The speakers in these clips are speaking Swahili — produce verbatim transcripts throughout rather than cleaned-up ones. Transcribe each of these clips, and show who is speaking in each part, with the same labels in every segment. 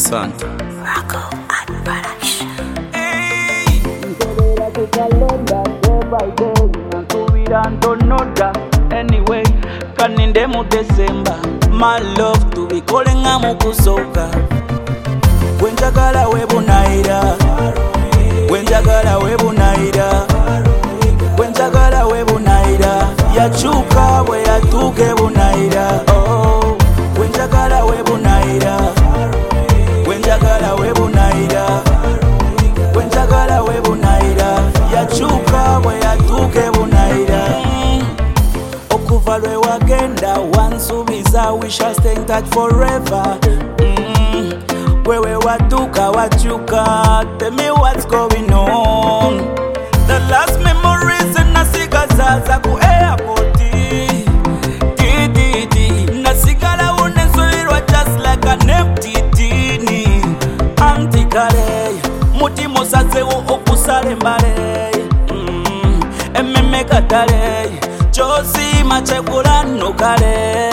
Speaker 1: This one.
Speaker 2: Rocco at production.
Speaker 3: Hey, Nkelera kukalenda day by day, nansubira ntonoda. Anyway, kaninde mu December, my love tubikole nga mu kusoka. Wenjagala webunaira, wenjagala webunaira, wenjagala webunaira, yachuka bwe yatuke bunaira. Oh, wenjagala webunaira, wenjagala webunaira, wenjagala webunaira, yachuka bwe yatuke bunaira. Okuva lwe wagenda wansubiza, we shall stay in touch forever. Mm. Wewe watuka wachuka, tell me what's going on. The last memories nasigazaza ku airport. Didi nasigala unesulirwa just like an empty tini. Antikale mutima osazewo okusala embale. Mm. Emmeme katale kyosima kyekula nnukale.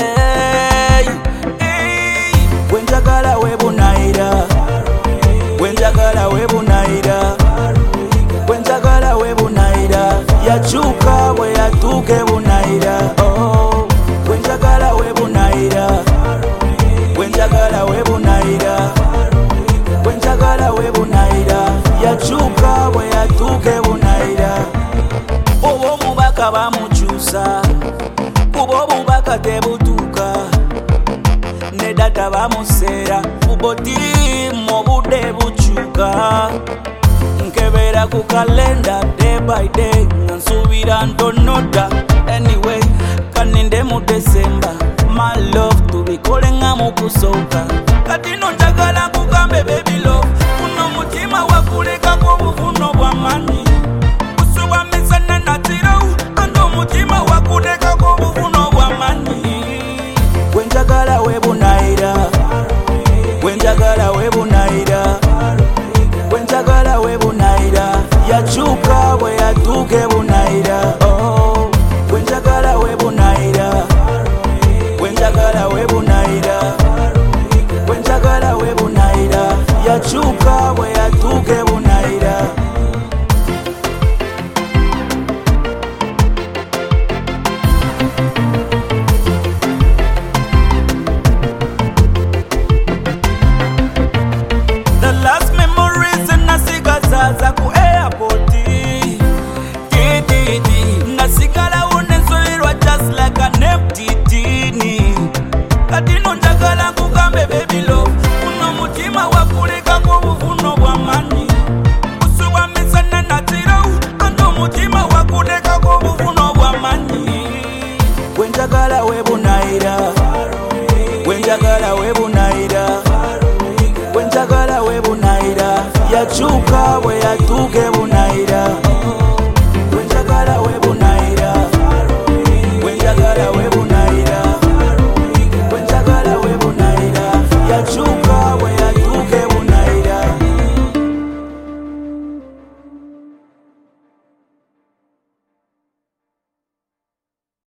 Speaker 3: Wenjagala webunaira, wenjagala webunaira, wenjagala webunaira, yachuka bwe yatuke bunaira. Oh, wenjagala webunaira, wenjagala webunaira, wenjagala webunaira, yachuka bwe yatuke bunaira. Obo omubaka bamukyusa, kuba obubaka tebutuuka. Ne data bamusera kubotimu obudde bukyuka. Nkebera ku kalenda day by day, nansubira ntonoda. Anyway, kaninde mu December, my love tubikole nga mu kusoka. Kati no njagala nkugambe baby love, kuno mutima wakulekako obuvuno bw'amaanyi. Kusuba misana natiro, ando mutima wakulekako obuvuno bw'amaanyi. Wenjagala webunaira, wenjagala webunaira, wenjagala webunaira, yachuka bwe yatuke bunaira. Oh, wenjagala webunaira, wenjagala webunaira, wenjagala webunaira, yachuka bwe yatuke bunaira. Zaza ku airport. Didi nasigala unesulirwa just like an empty tini. Kati no njagala nkugambe baby love, kuno mutima wakulekako obuvuno bw'amaanyi. Kusuba misana natiro, ando mutima wakulekako obuvuno bw'amaanyi. Wenjagala webunaira, wenjagala webunaira, wenjagala webunaira, yachuka bwe yatuke